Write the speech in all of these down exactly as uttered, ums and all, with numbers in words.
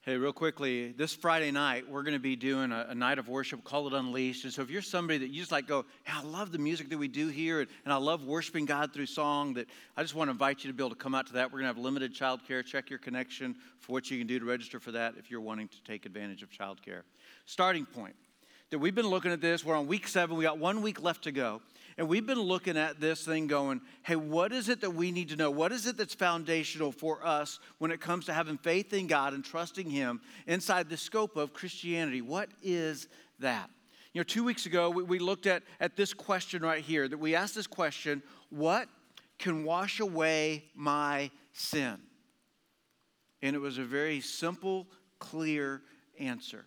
Hey, real quickly, this Friday night, we're going to be doing a, a night of worship, call it Unleashed. And so if you're somebody that you just like go, hey, I love the music that we do here, and, and I love worshiping God through song, that I just want to invite you to be able to come out to that. We're going to have limited childcare. Check your connection for what you can do to register for that if you're wanting to take advantage of childcare. Starting point, that we've been looking at this. We're on week seven. We got one week left to go. And we've been looking at this thing going, hey, what is it that we need to know? What is it that's foundational for us when it comes to having faith in God and trusting Him inside the scope of Christianity? What is that? You know, two weeks ago, we, we looked at, at this question right here, that we asked this question, what can wash away my sin? And it was a very simple, clear answer.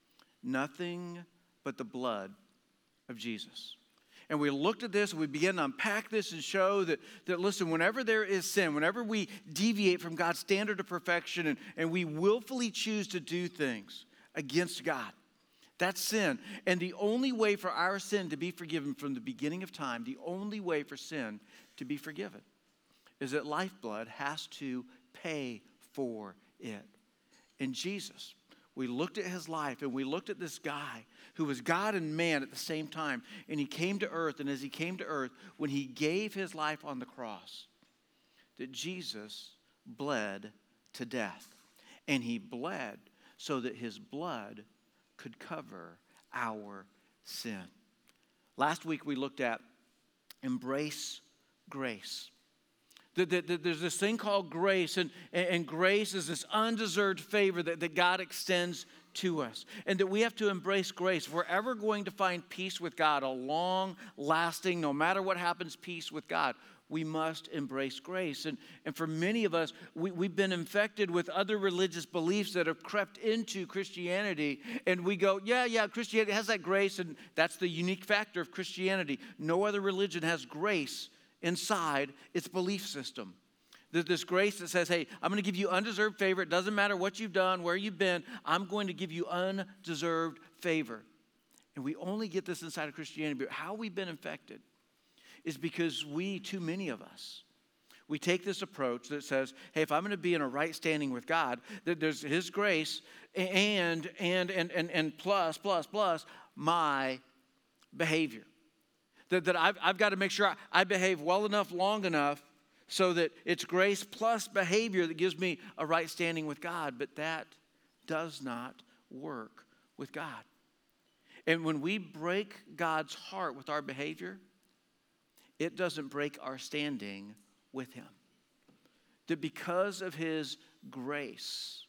Nothing but the blood of Jesus. And we looked at this and we began to unpack this and show that, that listen, whenever there is sin, whenever we deviate from God's standard of perfection and, and we willfully choose to do things against God, that's sin. And the only way for our sin to be forgiven from the beginning of time, the only way for sin to be forgiven is that lifeblood has to pay for it. And Jesus, we looked at His life and we looked at this guy who was God and man at the same time. And He came to earth. And as He came to earth, when He gave His life on the cross, that Jesus bled to death. And He bled so that His blood could cover our sin. Last week we looked at embrace grace. There's this thing called grace, and, and grace is this undeserved favor that, that God extends to us. And that we have to embrace grace. If we're ever going to find peace with God, a long-lasting, no matter what happens, peace with God, we must embrace grace. And, and for many of us, we, we've been infected with other religious beliefs that have crept into Christianity. And we go, yeah, yeah, Christianity has that grace, and that's the unique factor of Christianity. No other religion has grace inside its belief system. There's this grace that says, hey, I'm going to give you undeserved favor. It doesn't matter what you've done, where you've been. I'm going to give you undeserved favor. And we only get this inside of Christianity. But how we've been infected is because we, too many of us, we take this approach that says, hey, if I'm going to be in a right standing with God, that there's His grace and, and, and, and, and plus, plus, plus my behavior. That, that I've, I've got to make sure I, I behave well enough, long enough, so that it's grace plus behavior that gives me a right standing with God. But that does not work with God. And when we break God's heart with our behavior, it doesn't break our standing with Him. That because of His grace,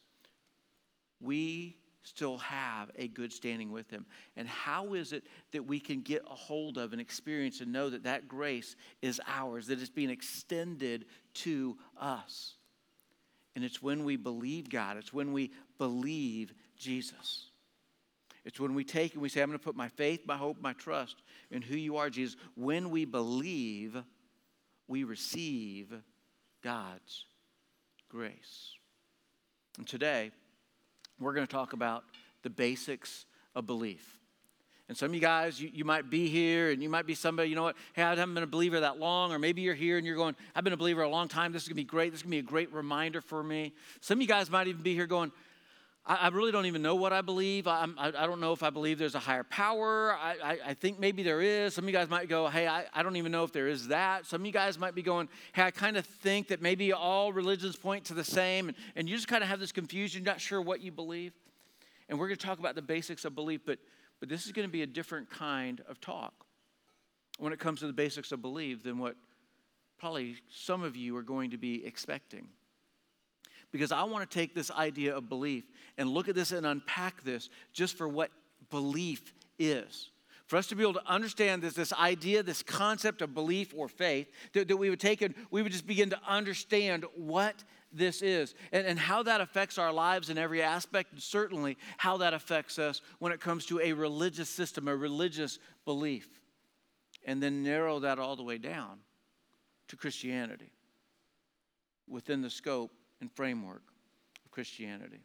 we still have a good standing with Him. And how is it that we can get a hold of and experience and know that that grace is ours, that it's being extended to us? And it's when we believe God. It's when we believe Jesus. It's when we take and we say, I'm going to put my faith, my hope, my trust in who you are, Jesus. When we believe, we receive God's grace. And today, we're going to talk about the basics of belief. And some of you guys, you, you might be here and you might be somebody, you know what, hey, I haven't been a believer that long. Or maybe you're here and you're going, I've been a believer a long time. This is going to be great. This is going to be a great reminder for me. Some of you guys might even be here going, I, I really don't even know what I believe. I, I, I don't know if I believe there's a higher power. I, I, I think maybe there is. Some of you guys might go, hey, I, I don't even know if there is that. Some of you guys might be going, hey, I kind of think that maybe all religions point to the same. And, and you just kind of have this confusion, not sure what you believe. And we're going to talk about the basics of belief, but, but this is going to be a different kind of talk when it comes to the basics of belief than what probably some of you are going to be expecting. Because I want to take this idea of belief and look at this and unpack this just for what belief is. For us to be able to understand this, this idea, this concept of belief or faith, that, that we would take and we would just begin to understand what this is and, and how that affects our lives in every aspect, and certainly how that affects us when it comes to a religious system, a religious belief. And then narrow that all the way down to Christianity within the scope and framework of Christianity.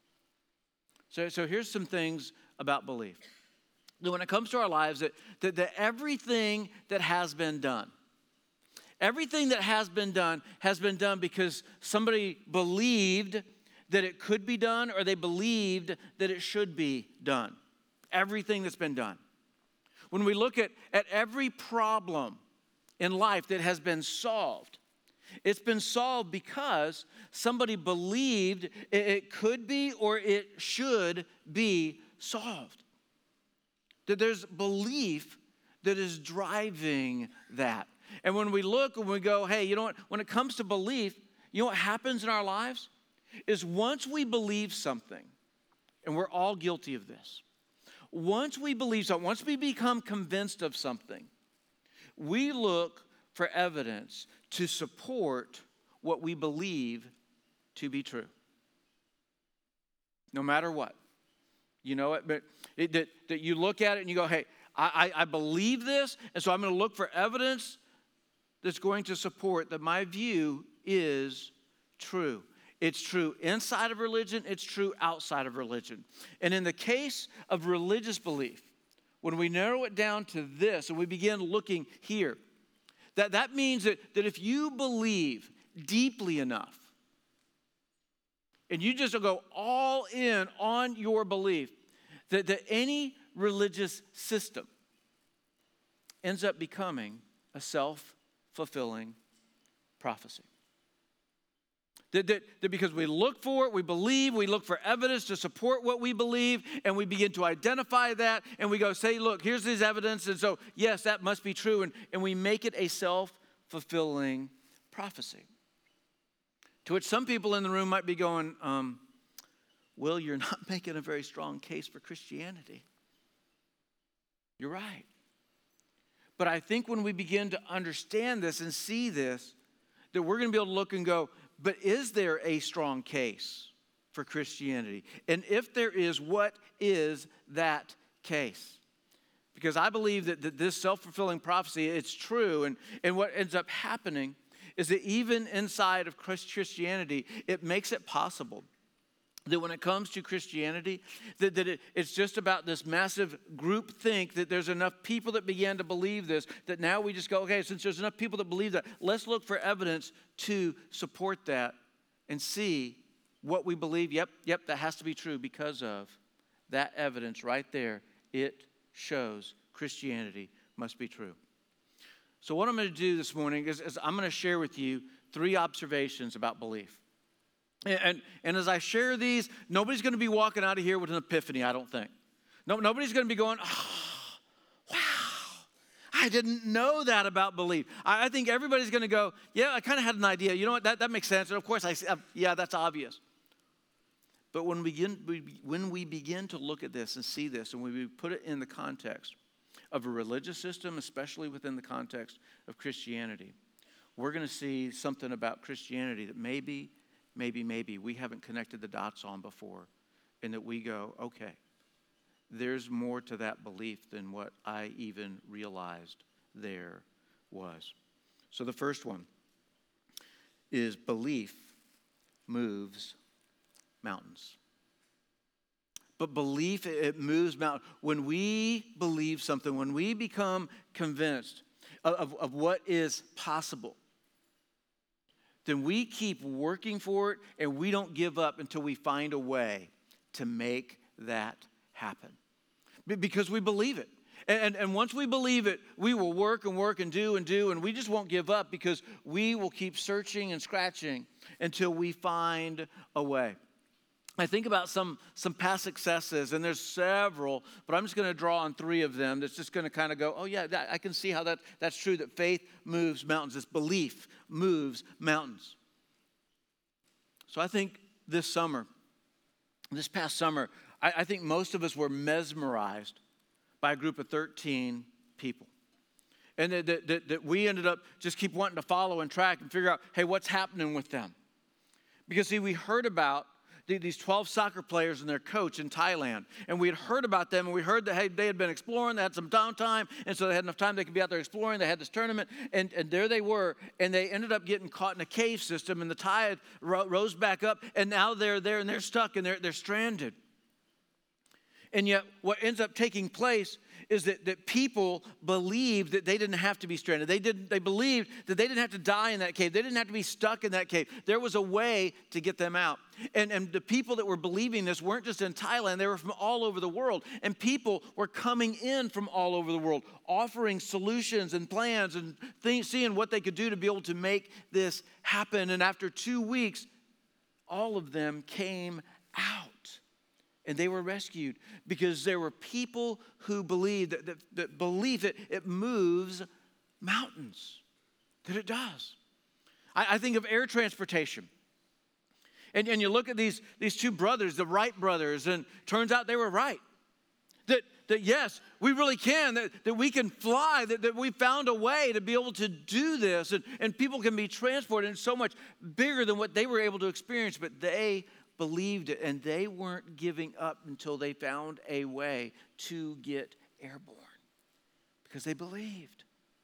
So, so here's some things about belief. That when it comes to our lives, that, that, that everything that has been done, everything that has been done has been done because somebody believed that it could be done, or they believed that it should be done. Everything that's been done. When we look at, at every problem in life that has been solved, it's been solved because somebody believed it, it could be or it should be solved. That there's belief that is driving that. And when we look and we go, hey, you know what, when it comes to belief, you know what happens in our lives? Is once we believe something, and we're all guilty of this, once we believe something, once we become convinced of something, we look for evidence to support what we believe to be true. No matter what. You know it, but it, that, that you look at it and you go, hey, I, I, I believe this, and so I'm going to look for evidence that's going to support that my view is true. It's true inside of religion, it's true outside of religion. And in the case of religious belief, when we narrow it down to this and we begin looking here, that, that means that, that if you believe deeply enough, and you just go all in on your belief, that, that any religious system ends up becoming a self-fulfilling prophecy. That, that, that because we look for it, we believe, we look for evidence to support what we believe, and we begin to identify that, and we go say, look, here's this evidence, and so, yes, that must be true, and, and we make it a self-fulfilling prophecy. To which some people in the room might be going, um, Will, you're not making a very strong case for Christianity. You're right. But I think when we begin to understand this and see this, that we're going to be able to look and go, but is there a strong case for Christianity? And if there is, what is that case? Because I believe that, that this self-fulfilling prophecy, it's true. And, and what ends up happening is that even inside of Christianity, it makes it possible that when it comes to Christianity, that, that it, it's just about this massive group think, that there's enough people that began to believe this, that now we just go, okay, since there's enough people that believe that, let's look for evidence to support that and see what we believe. Yep, yep, that has to be true because of that evidence right there. It shows Christianity must be true. So what I'm going to do this morning is, is I'm going to share with you three observations about belief. And, and, and as I share these, nobody's going to be walking out of here with an epiphany, I don't think. No, nobody's going to be going, oh, wow, I didn't know that about belief. I, I think everybody's going to go, yeah, I kind of had an idea. You know what, that, that makes sense. And of course, I uh, yeah, that's obvious. But when we, begin, we, when we begin to look at this and see this, and when we put it in the context of a religious system, especially within the context of Christianity, we're going to see something about Christianity that maybe Maybe, maybe we haven't connected the dots on before, and that we go, okay, there's more to that belief than what I even realized there was. So the first one is belief moves mountains. But belief, it moves mountains. When we believe something, when we become convinced of, of, of what is possible, then we keep working for it, and we don't give up until we find a way to make that happen. Because we believe it. And, and once we believe it, we will work and work and do and do, and we just won't give up because we will keep searching and scratching until we find a way. I think about some, some past successes, and there's several, but I'm just going to draw on three of them that's just going to kind of go, oh yeah, that, I can see how that, that's true, that faith moves mountains. This belief moves mountains. So I think this summer, this past summer, I, I think most of us were mesmerized by a group of thirteen people. And that, that, that, that we ended up just keep wanting to follow and track and figure out, hey, what's happening with them? Because see, we heard about these twelve soccer players and their coach in Thailand. And we had heard about them, and we heard that, hey, they had been exploring, they had some downtime, and so they had enough time they could be out there exploring. They had this tournament, and, and there they were, and they ended up getting caught in a cave system, and the tide ro- rose back up, and now they're there, and they're stuck, and they're, they're stranded. And yet what ends up taking place is that, that people believed that they didn't have to be stranded. They didn't. They believed that they didn't have to die in that cave. They didn't have to be stuck in that cave. There was a way to get them out. And, and the people that were believing this weren't just in Thailand. They were from all over the world. And people were coming in from all over the world, offering solutions and plans and things, seeing what they could do to be able to make this happen. And after two weeks, all of them came out. And they were rescued because there were people who believed that, that, that believe it, it moves mountains, that it does. I, I think of air transportation. And, and you look at these, these two brothers, the Wright brothers, and turns out they were right. That, that yes, we really can, that, that we can fly, that, that we found a way to be able to do this, and, and people can be transported, and so much bigger than what they were able to experience, but they believed it, and they weren't giving up until they found a way to get airborne because they believed.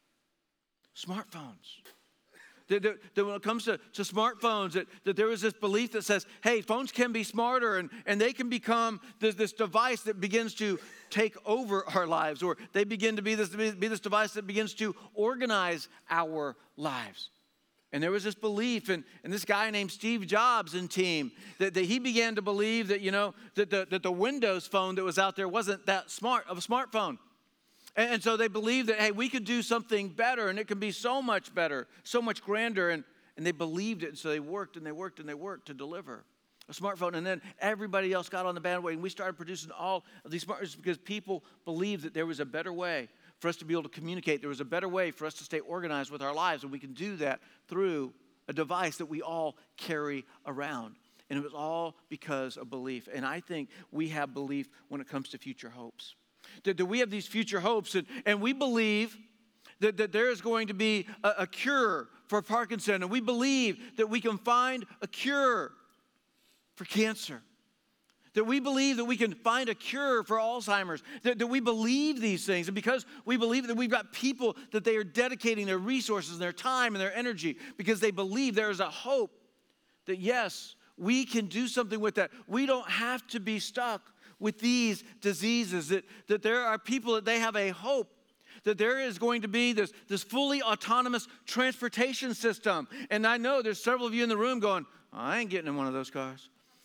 Smartphones. That, that, that when it comes to, to smartphones, that, that there is this belief that says, hey, phones can be smarter, and, and they can become this, this device that begins to take over our lives, or they begin to be this, be this device that begins to organize our lives. And there was this belief, and, and this guy named Steve Jobs and team, that, that he began to believe that, you know, that the, that the Windows phone that was out there wasn't that smart of a smartphone. And, and so they believed that, hey, we could do something better, and it can be so much better, so much grander. And, and they believed it, and so they worked and they worked and they worked to deliver a smartphone. And then everybody else got on the bandwagon. We started producing all of these smartphones because people believed that there was a better way for us to be able to communicate. There was a better way for us to stay organized with our lives, and we can do that through a device that we all carry around. And it was all because of belief. And I think we have belief when it comes to future hopes. That, that we have these future hopes, and, and we believe that, that there is going to be a, a cure for Parkinson, and we believe that we can find a cure for cancer. That we believe that we can find a cure for Alzheimer's. That, that we believe these things. And because we believe that we've got people that they are dedicating their resources and their time and their energy because they believe there is a hope that, yes, we can do something with that. We don't have to be stuck with these diseases. That, that there are people that they have a hope that there is going to be this, this fully autonomous transportation system. And I know there's several of you in the room going, oh, I ain't getting in one of those cars.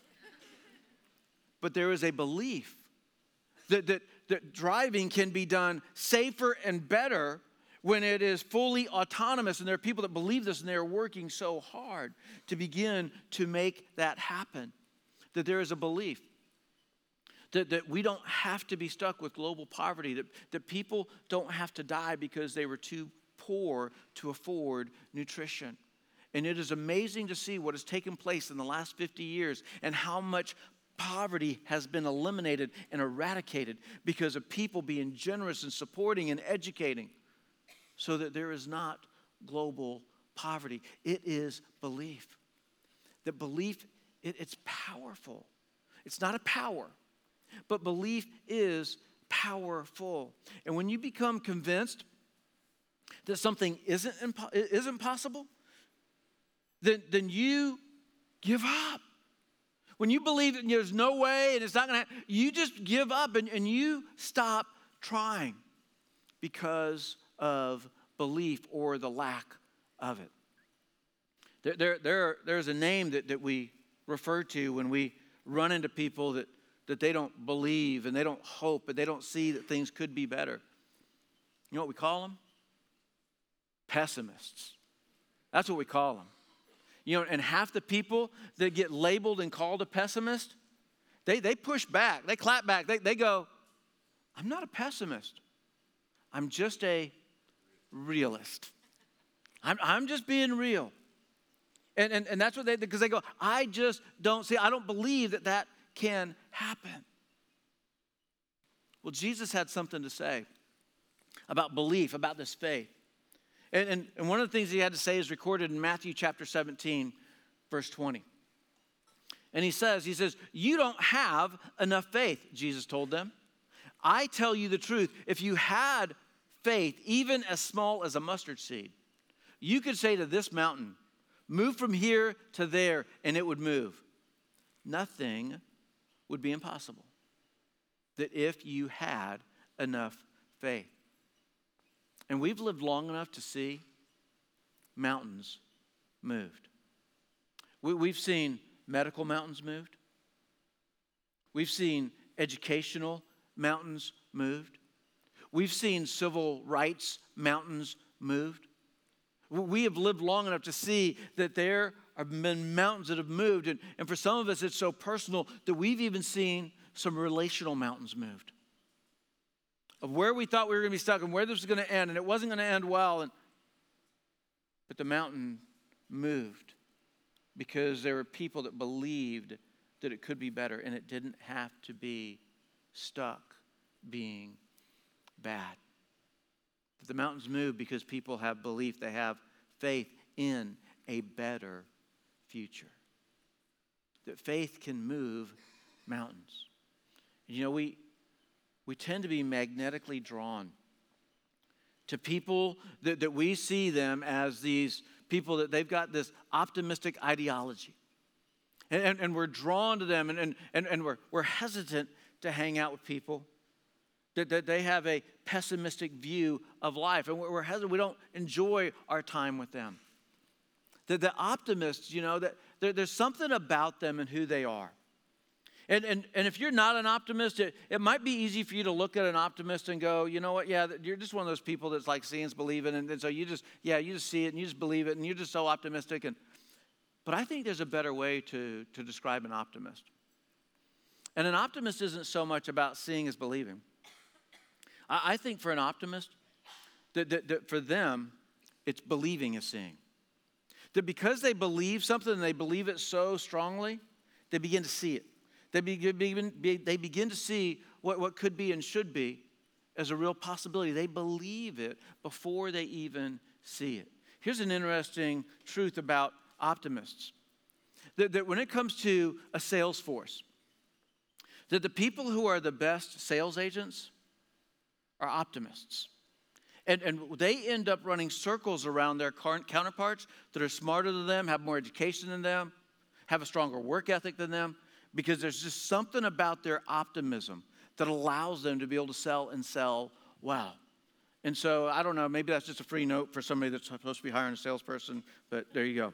But there is a belief that, that, that driving can be done safer and better when it is fully autonomous. And there are people that believe this, and they are working so hard to begin to make that happen. That there is a belief that, that we don't have to be stuck with global poverty, that, that people don't have to die because they were too poor to afford nutrition. And it is amazing to see what has taken place in the last fifty years and how much poverty has been eliminated and eradicated because of people being generous and supporting and educating so that there is not global poverty. It is belief. That belief, it, it's powerful. It's not a power, but belief is powerful. And when you become convinced that something isn't, impo- isn't possible, then, then you give up. When you believe that there's no way and it's not going to happen, you just give up and, and you stop trying because of belief or the lack of it. There, there, there, there's a name that, that we refer to when we run into people that, that they don't believe and they don't hope and they don't see that things could be better. You know what we call them? Pessimists. That's what we call them. You know, and half the people that get labeled and called a pessimist, they, they push back, they clap back, they, they go, I'm not a pessimist. I'm just a realist. I'm, I'm just being real. And, and, and that's what they, because they go, I just don't see, I don't believe that that can happen. Well, Jesus had something to say about belief, about this faith. And, and, and one of the things he had to say is recorded in Matthew chapter seventeen, verse twenty. And he says, he says, you don't have enough faith, Jesus told them. I tell you the truth, if you had faith, even as small as a mustard seed, you could say to this mountain, move from here to there, and it would move. Nothing would be impossible. that if you had enough faith. And we've lived long enough to see mountains moved. We, we've seen medical mountains moved. We've seen educational mountains moved. We've seen civil rights mountains moved. We have lived long enough to see that there have been mountains that have moved. And, and for some of us, it's so personal that we've even seen some relational mountains moved. Of where we thought we were going to be stuck and where this was going to end, and it wasn't going to end well. And, but the mountain moved because there were people that believed that it could be better, and it didn't have to be stuck being bad. That the mountains move because people have belief, they have faith in a better future. That faith can move mountains. You know, we we tend to be magnetically drawn to people that, that we see them as these people that they've got this optimistic ideology. And, and, and we're drawn to them, and, and, and, and we're, we're hesitant to hang out with people that, that they have a pessimistic view of life. And we're, we're hesitant, we don't enjoy our time with them. The, the optimists, you know, that there, there's something about them and who they are. And, and, and if you're not an optimist, it, it might be easy for you to look at an optimist and go, you know what, yeah, you're just one of those people that's like seeing is believing. And, and so you just, yeah, you just see it and you just believe it and you're just so optimistic. And But I think there's a better way to, to describe an optimist. And an optimist isn't so much about seeing as believing. I, I think for an optimist, that, that, that for them, it's believing as seeing. That because they believe something and they believe it so strongly, they begin to see it. They begin, they begin to see what, what could be and should be as a real possibility. They believe it before they even see it. Here's an interesting truth about optimists. That, that when it comes to a sales force, that the people who are the best sales agents are optimists. And, and they end up running circles around their current counterparts that are smarter than them, have more education than them, have a stronger work ethic than them, because there's just something about their optimism that allows them to be able to sell and sell well. And so, I don't know, maybe that's just a free note for somebody that's supposed to be hiring a salesperson, but there you go.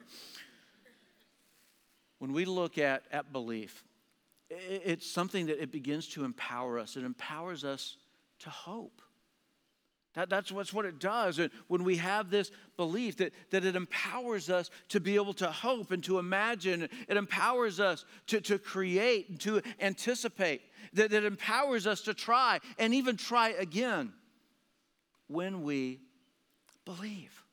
When we look at, at belief, it's something that it begins to empower us. It empowers us to hope. That, that's what's what it does. And when we have this belief that, that it empowers us to be able to hope and to imagine, it empowers us to, to create and to anticipate, that it empowers us to try and even try again when we believe.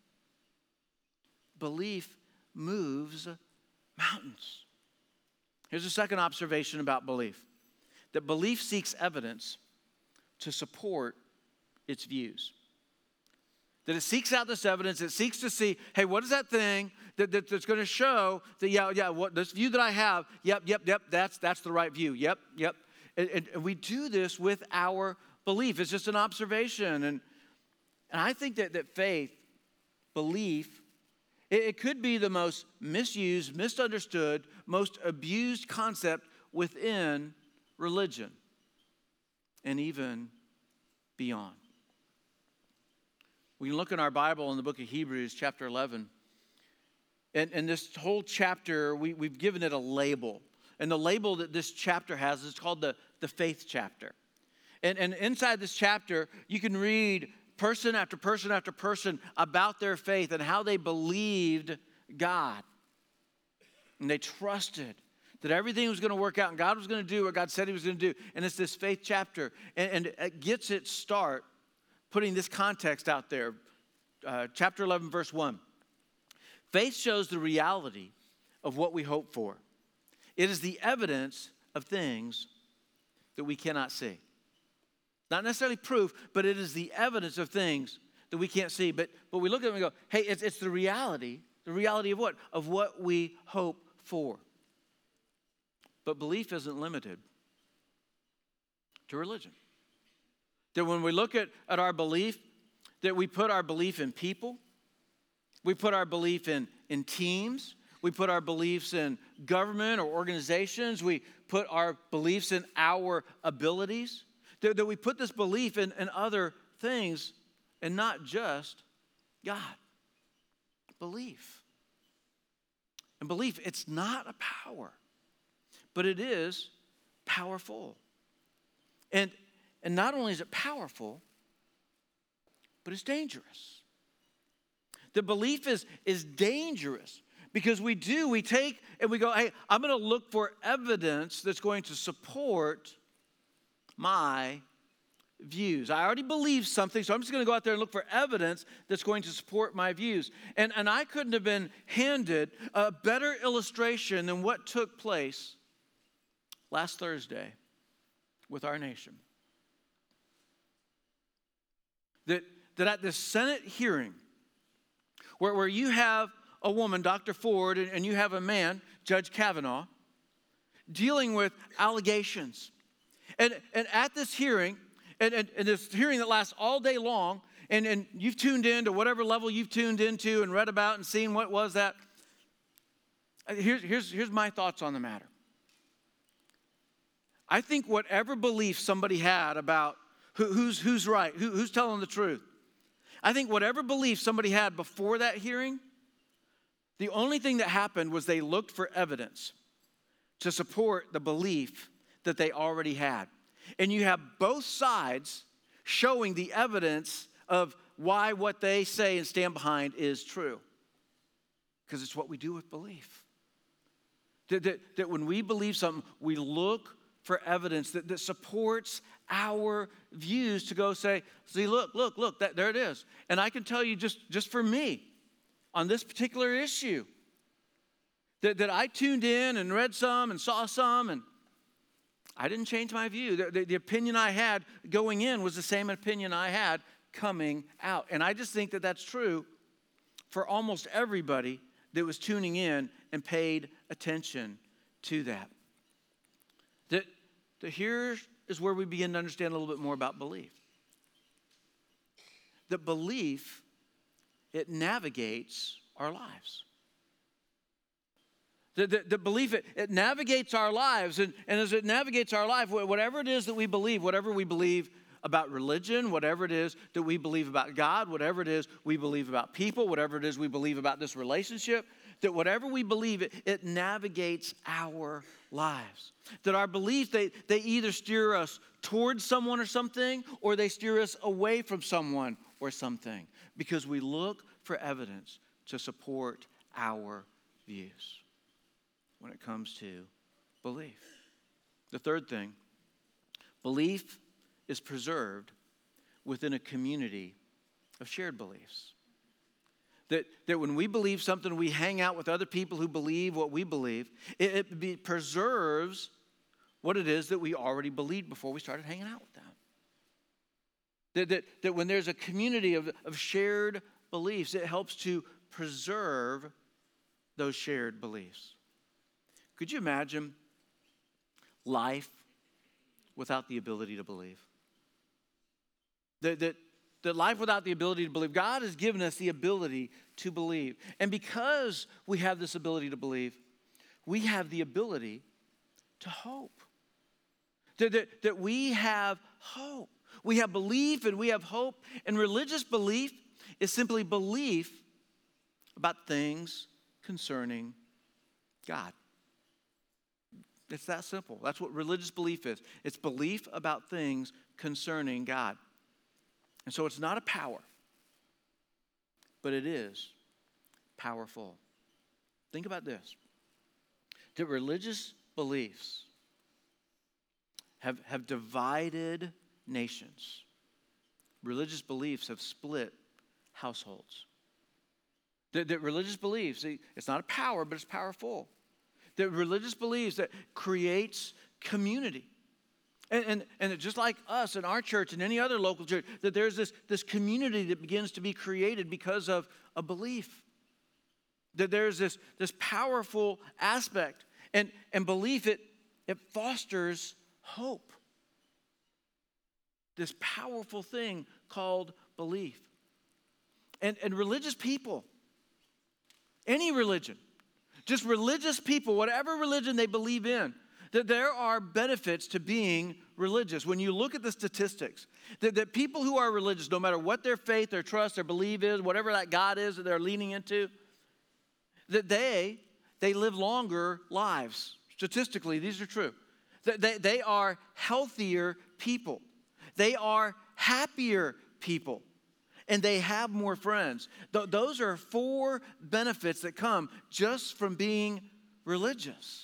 Belief moves mountains. Here's a second observation about belief. That belief seeks evidence to support its views. That it seeks out this evidence. It seeks to see, hey, what is that thing that, that, that's going to show that, yeah, yeah, what this view that I have, yep, yep, yep, that's, that's the right view. Yep, yep. And, and we do this with our belief. It's just an observation. And, and I think that, that faith, belief, it, it could be the most misused, misunderstood, most abused concept within religion and even beyond. We can look in our Bible in the book of Hebrews, chapter eleven. And, and this whole chapter, we, we've given it a label. And the label that this chapter has is called the, the faith chapter. And, and inside this chapter, you can read person after person after person about their faith and how they believed God. And they trusted that everything was going to work out and God was going to do what God said he was going to do. And it's this faith chapter. And, and it gets its start putting this context out there. Uh, chapter eleven, verse one. Faith shows the reality of what we hope for. It is the evidence of things that we cannot see. Not necessarily proof, but it is the evidence of things that we can't see. But, but we look at it and go, hey, it's, it's the reality. The reality of what? Of what we hope for. But belief isn't limited to religion. That when we look at, at our belief, that we put our belief in people, we put our belief in, in teams, we put our beliefs in government or organizations, we put our beliefs in our abilities. That, that we put this belief in, in other things and not just God. Belief. And belief, it's not a power, but it is powerful. And, and not only is it powerful, but it's dangerous. The belief is, is dangerous because we do, we take and we go, hey, I'm going to look for evidence that's going to support my views. I already believe something, so I'm just going to go out there and look for evidence that's going to support my views. And, and I couldn't have been handed a better illustration than what took place last Thursday with our nation. That, that at this Senate hearing, where, where you have a woman, Doctor Ford, and, and you have a man, Judge Kavanaugh, dealing with allegations. And, and at this hearing, and, and, and this hearing that lasts all day long, and, and you've tuned in to whatever level you've tuned into and read about and seen what was that. Here's, here's, here's my thoughts on the matter. I think whatever belief somebody had about who, who's, who's right, who, who's telling the truth, I think whatever belief somebody had before that hearing, the only thing that happened was they looked for evidence to support the belief that they already had. And you have both sides showing the evidence of why what they say and stand behind is true. Because it's what we do with belief. That, that, that when we believe something, we look for evidence that, that supports our views to go say, see, look, look, look, that, there it is. And I can tell you just, just for me, on this particular issue, that, that I tuned in and read some and saw some, and I didn't change my view. The, the, the opinion I had going in was the same opinion I had coming out. And I just think that that's true for almost everybody that was tuning in and paid attention to that. That, that here is where we begin to understand a little bit more about belief. That belief, it navigates our lives. The, the, the belief, it, it navigates our lives. And, and as it navigates our life, whatever it is that we believe, whatever we believe about religion, whatever it is that we believe about God, whatever it is we believe about people, whatever it is we believe about this relationship, that whatever we believe, it, it navigates our lives. That our beliefs, they, they either steer us towards someone or something, or they steer us away from someone or something, because we look for evidence to support our views when it comes to belief. The third thing, belief is preserved within a community of shared beliefs. That, that when we believe something, we hang out with other people who believe what we believe. It, it be, preserves what it is that we already believed before we started hanging out with them. That, that, that when there's a community of, of shared beliefs, it helps to preserve those shared beliefs. Could you imagine life without the ability to believe? That, that, that life without the ability to believe, God has given us the ability to believe. And because we have this ability to believe, we have the ability to hope. That, that, that we have hope. We have belief and we have hope. And religious belief is simply belief about things concerning God. It's that simple. That's what religious belief is. It's belief about things concerning God. And so it's not a power, but it is powerful. Think about this. That religious beliefs have, have divided nations. Religious beliefs have split households. That, that religious beliefs, it's not a power, but it's powerful. That religious beliefs that creates community. And, and, and just like us in our church and any other local church, that there's this, this community that begins to be created because of a belief. That there's this, this powerful aspect. And, and belief, it, it fosters hope. This powerful thing called belief. And, and religious people, any religion, just religious people, whatever religion they believe in, that there are benefits to being religious. When you look at the statistics, that, that people who are religious, no matter what their faith, their trust, their belief is, whatever that God is that they're leaning into, that they, they live longer lives. Statistically, these are true. That they, they are healthier people. They are happier people. And they have more friends. Th- those are four benefits that come just from being religious.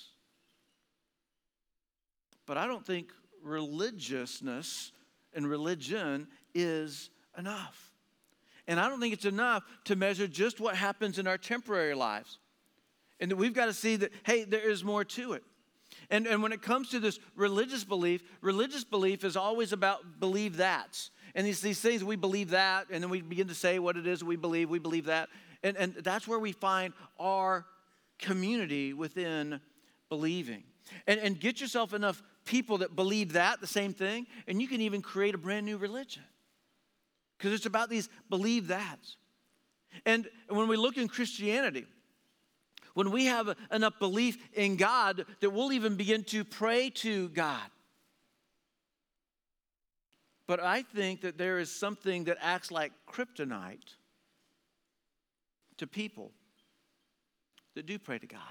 But I don't think religiousness and religion is enough. And I don't think it's enough to measure just what happens in our temporary lives. And that we've got to see that, hey, there is more to it. And, and when it comes to this religious belief, religious belief is always about believe that's. And these, these things, we believe that, and then we begin to say what it is we believe, we believe that. And, and that's where we find our community within believing. And, and get yourself enough people that believe that, the same thing, and you can even create a brand new religion. Because it's about these believe that's. And when we look in Christianity, when we have enough belief in God that we'll even begin to pray to God. But I think that there is something that acts like kryptonite to people that do pray to God.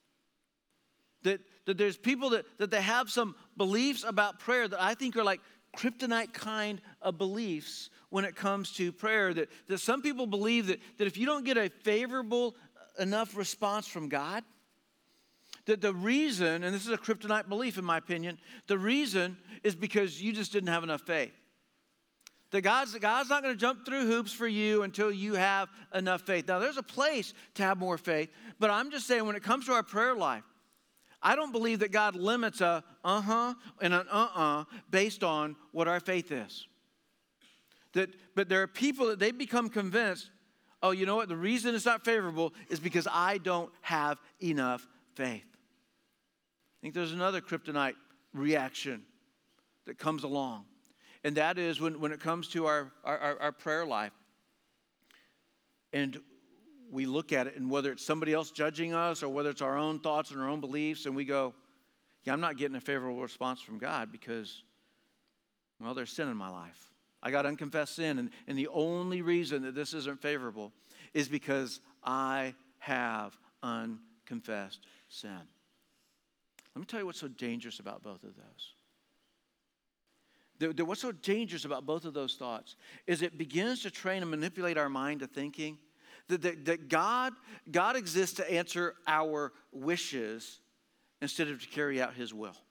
That, that there's people that, that they have some beliefs about prayer that I think are like kryptonite kind of beliefs when it comes to prayer. That, that some people believe that, that if you don't get a favorable enough response from God, that the reason, and this is a kryptonite belief in my opinion, the reason is because you just didn't have enough faith. That God's, God's not going to jump through hoops for you until you have enough faith. Now, there's a place to have more faith, but I'm just saying when it comes to our prayer life, I don't believe that God limits a uh-huh and an uh-uh based on what our faith is. That, but there are people that they become convinced, oh, you know what, the reason it's not favorable is because I don't have enough faith. I think there's another kryptonite reaction that comes along. And that is when, when it comes to our, our, our prayer life. And we look at it, and whether it's somebody else judging us or whether it's our own thoughts and our own beliefs, and we go, yeah, I'm not getting a favorable response from God because, well, there's sin in my life. I got unconfessed sin, and, and the only reason that this isn't favorable is because I have unconfessed sin. Let me tell you what's so dangerous about both of those. The, the, what's so dangerous about both of those thoughts is it begins to train and manipulate our mind to thinking that, that, that God, God exists to answer our wishes instead of to carry out his will.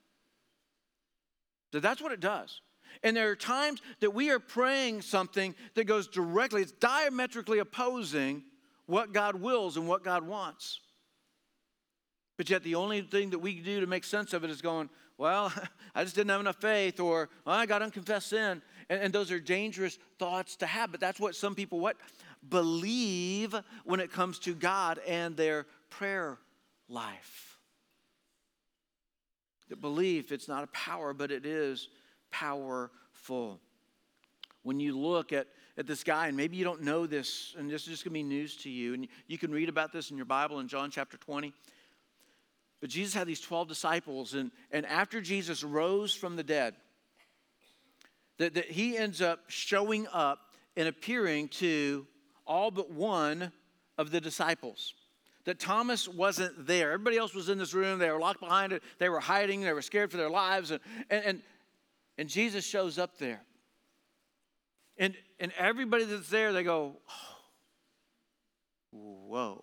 So that's what it does. And there are times that we are praying something that goes directly, it's diametrically opposing what God wills and what God wants. But yet the only thing that we do to make sense of it is going, well, I just didn't have enough faith, or well, I got unconfessed sin. And, and those are dangerous thoughts to have. But that's what some people what believe when it comes to God and their prayer life. The belief, it's not a power, but it is powerful. When you look at, at this guy, and maybe you don't know this, and this is just going to be news to you, and you can read about this in your Bible in John chapter twenty. But Jesus had these twelve disciples, and, and after Jesus rose from the dead, that, that he ends up showing up and appearing to all but one of the disciples. That Thomas wasn't there. Everybody else was in this room. They were locked behind it. They were hiding. They were scared for their lives. And, and, and, and Jesus shows up there. And, and everybody that's there, they go, oh, whoa,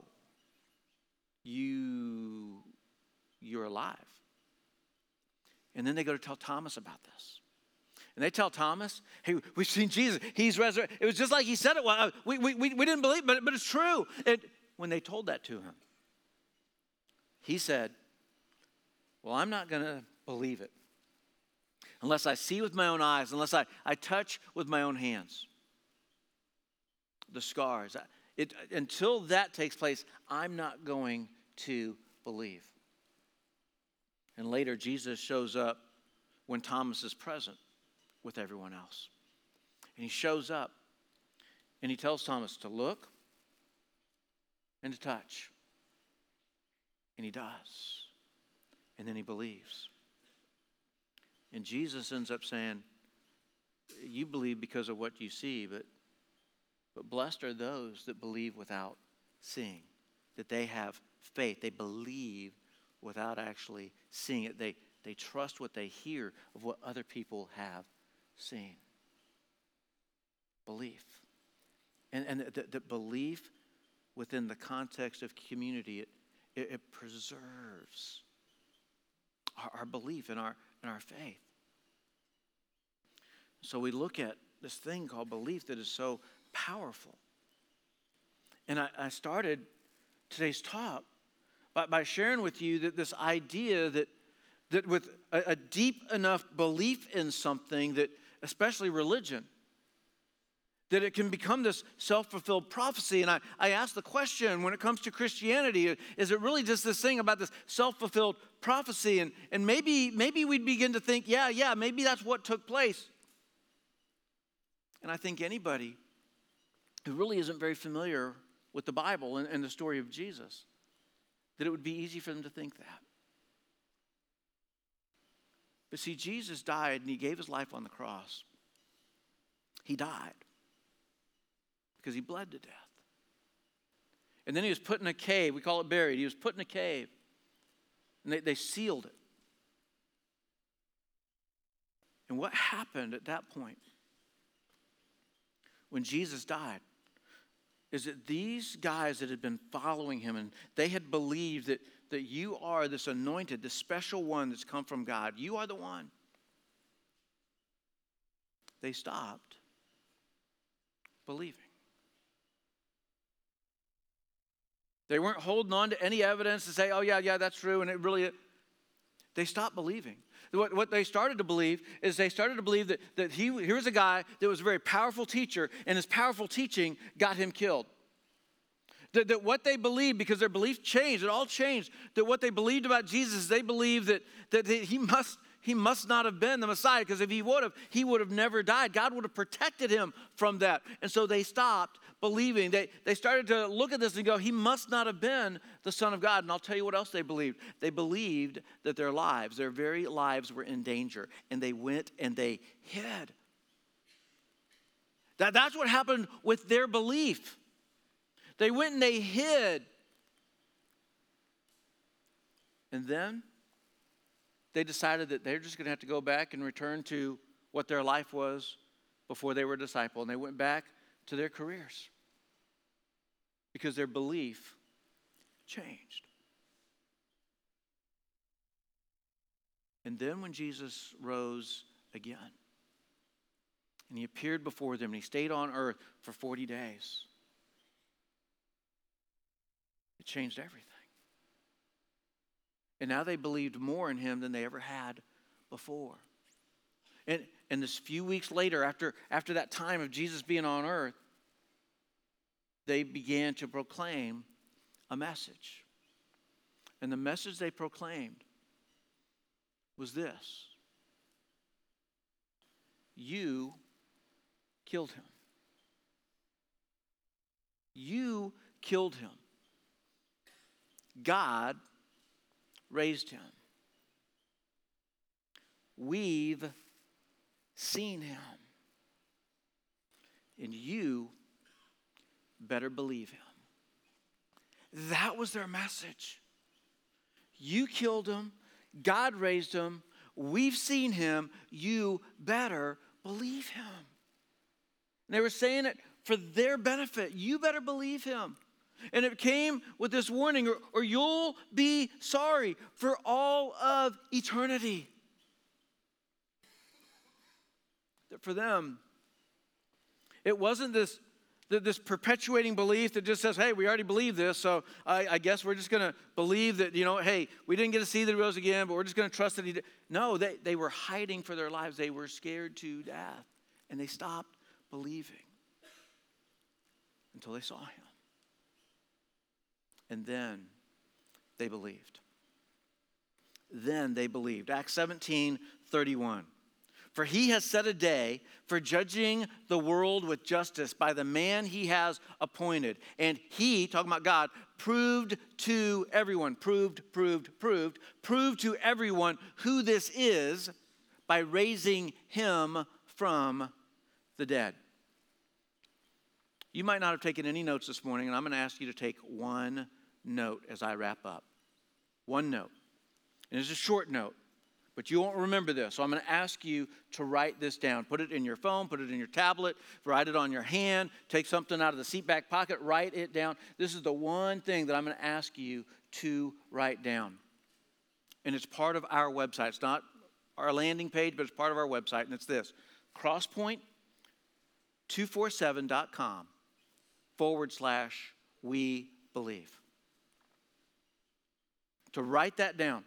you... you're alive. And then they go to tell Thomas about this. And they tell Thomas, hey, we've seen Jesus. He's resurrected. It was just like he said it. Well, we, we, we didn't believe, but, but it's true. And when they told that to him, he said, well, I'm not going to believe it unless I see with my own eyes, unless I, I touch with my own hands the scars. It, until that takes place, I'm not going to believe. And later, Jesus shows up when Thomas is present with everyone else. And he shows up, and he tells Thomas to look and to touch. And he does. And then he believes. And Jesus ends up saying, you believe because of what you see, but, but blessed are those that believe without seeing, that they have faith. They believe without actually seeing it. They, they trust what they hear of what other people have seen. Belief. And, and the, the belief within the context of community, it, it, it preserves our, our belief in our, in our faith. So we look at this thing called belief that is so powerful. And I, I started today's talk by, by sharing with you that this idea that, that with a, a deep enough belief in something, that especially religion, that it can become this self-fulfilled prophecy. And I, I ask the question, when it comes to Christianity, is it really just this thing about this self-fulfilled prophecy? And, and maybe, maybe we'd begin to think, yeah, yeah, maybe that's what took place. And I think anybody who really isn't very familiar with the Bible and, and the story of Jesus, that it would be easy for them to think that. But see, Jesus died and he gave his life on the cross. He died because he bled to death. And then he was put in a cave. We call it buried. He was put in a cave. And they, they sealed it. And what happened at that point, when Jesus died, is that these guys that had been following him and they had believed that, that you are this anointed, this special one that's come from God. You are the one. They stopped believing. They weren't holding on to any evidence to say, oh yeah, yeah, that's true. And it really, they stopped believing. What, what they started to believe is they started to believe that, that he, here was a guy that was a very powerful teacher, and his powerful teaching got him killed. That, that what they believed, because their belief changed, it all changed, that what they believed about Jesus, they believed that, that he must, he must not have been the Messiah, because if he would have, he would have never died. God would have protected him from that. And so they stopped believing. They, they started to look at this and go, he must not have been the Son of God. And I'll tell you what else they believed. They believed that their lives, their very lives were in danger. And they went and they hid. That, that's what happened with their belief. They went and they hid. And then they decided that they're just going to have to go back and return to what their life was before they were a disciple. And they went back to their careers because their belief changed. And then when Jesus rose again and he appeared before them and he stayed on earth for forty days, it changed everything. And now they believed more in him than they ever had before. And, and this few weeks later, after, after that time of Jesus being on earth, they began to proclaim a message. And the message they proclaimed was this: you killed him. You killed him. God raised him. We've seen him. And you better believe him. That was their message. You killed him. God raised him. We've seen him. You better believe him. And they were saying it for their benefit. You better believe him. And it came with this warning, or, or you'll be sorry for all of eternity. That for them, it wasn't this, this perpetuating belief that just says, hey, we already believe this, so I, I guess we're just going to believe that, you know, hey, we didn't get to see that he rose again, but we're just going to trust that he did. No, they, they were hiding for their lives. They were scared to death. And they stopped believing until they saw him. And then they believed. Then they believed. Acts seventeen thirty-one. For he has set a day for judging the world with justice by the man he has appointed. And he, talking about God, proved to everyone, proved, proved, proved, proved to everyone who this is by raising him from the dead. You might not have taken any notes this morning, and I'm going to ask you to take one note as I wrap up. One note. And it's a short note, but you won't remember this. So I'm going to ask you to write this down. Put it in your phone, put it in your tablet, write it on your hand, take something out of the seat back pocket, write it down. This is the one thing that I'm going to ask you to write down. And it's part of our website. It's not our landing page, but it's part of our website, and it's this: crosspoint two forty-seven dot com forward slash we believe. To write that down.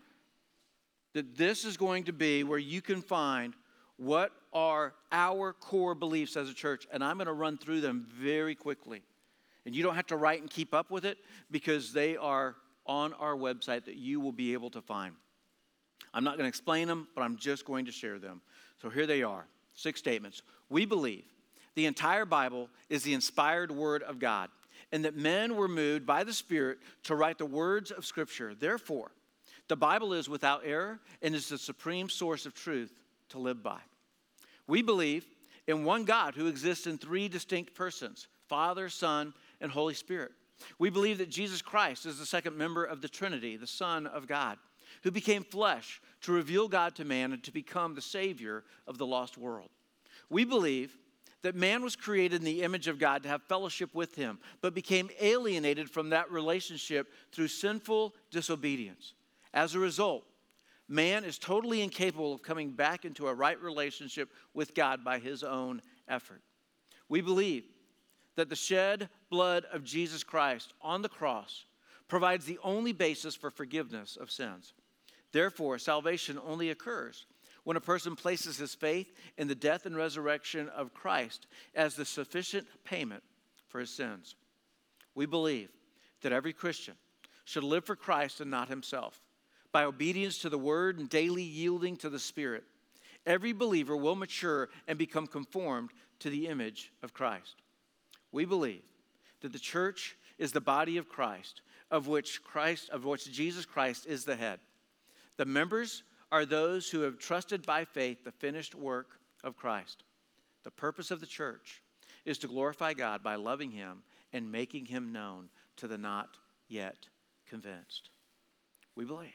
That this is going to be where you can find what are our core beliefs as a church. And I'm going to run through them very quickly. And you don't have to write and keep up with it because they are on our website that you will be able to find. I'm not going to explain them, but I'm just going to share them. So here they are, six statements. We believe the entire Bible is the inspired word of God, and that men were moved by the Spirit to write the words of Scripture. Therefore, the Bible is without error and is the supreme source of truth to live by. We believe in one God who exists in three distinct persons: Father, Son, and Holy Spirit. We believe that Jesus Christ is the second member of the Trinity, the Son of God, who became flesh to reveal God to man and to become the Savior of the lost world. We believe that man was created in the image of God to have fellowship with him, but became alienated from that relationship through sinful disobedience. As a result, man is totally incapable of coming back into a right relationship with God by his own effort. We believe that the shed blood of Jesus Christ on the cross provides the only basis for forgiveness of sins. Therefore, salvation only occurs when a person places his faith in the death and resurrection of Christ as the sufficient payment for his sins. We believe that every Christian should live for Christ and not himself. By obedience to the word and daily yielding to the Spirit, every believer will mature and become conformed to the image of Christ. We believe that the church is the body of Christ, of which Christ, of which Jesus Christ is the head. The members are those who have trusted by faith the finished work of Christ. The purpose of the church is to glorify God by loving him and making him known to the not yet convinced. We believe.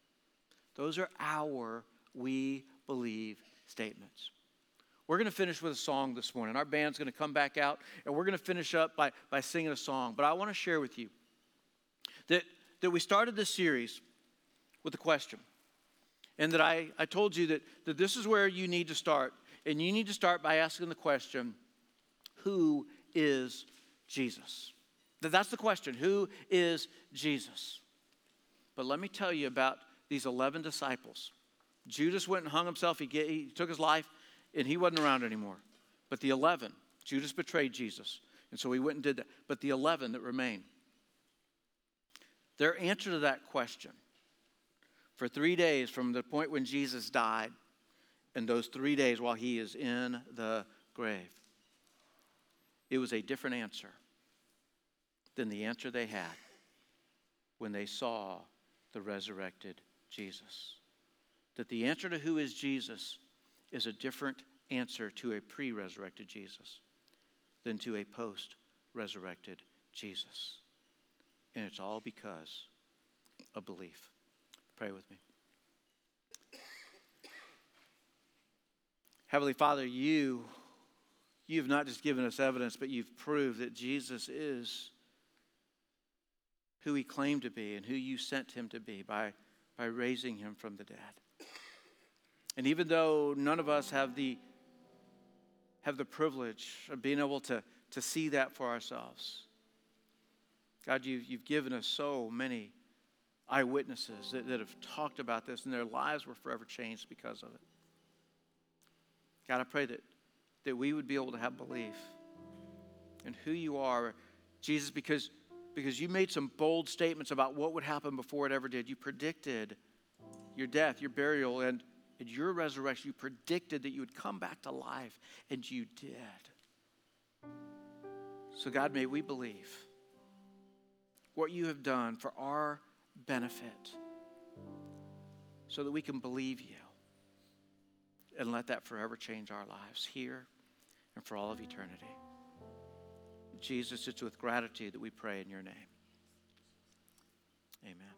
Those are our we believe statements. We're going to finish with a song this morning. Our band's going to come back out, and we're going to finish up by, by singing a song. But I want to share with you that, that we started this series with a question. And that I, I told you that, that this is where you need to start. And you need to start by asking the question, who is Jesus? That that's the question. Who is Jesus? But let me tell you about these eleven disciples. Judas went and hung himself. He, get, he took his life, and he wasn't around anymore. But the eleven, Judas betrayed Jesus. And so he went and did that. But the eleven that remained, their answer to that question, for three days from the point when Jesus died, and those three days while he is in the grave, it was a different answer than the answer they had when they saw the resurrected Jesus. That the answer to who is Jesus is a different answer to a pre-resurrected Jesus than to a post-resurrected Jesus. And it's all because of belief. Pray with me. Heavenly Father, you, you have not just given us evidence, but you've proved that Jesus is who he claimed to be and who you sent him to be by, by raising him from the dead. And even though none of us have the, have the privilege of being able to, to see that for ourselves, God, you, you've given us so many eyewitnesses that, that have talked about this, and their lives were forever changed because of it. God, I pray that, that we would be able to have belief in who you are, Jesus, because, because you made some bold statements about what would happen before it ever did. You predicted your death, your burial, and, and your resurrection. You predicted that you would come back to life, and you did. So God, may we believe what you have done for our benefit so that we can believe you and let that forever change our lives here and for all of eternity. Jesus, it's with gratitude that we pray in your name. Amen.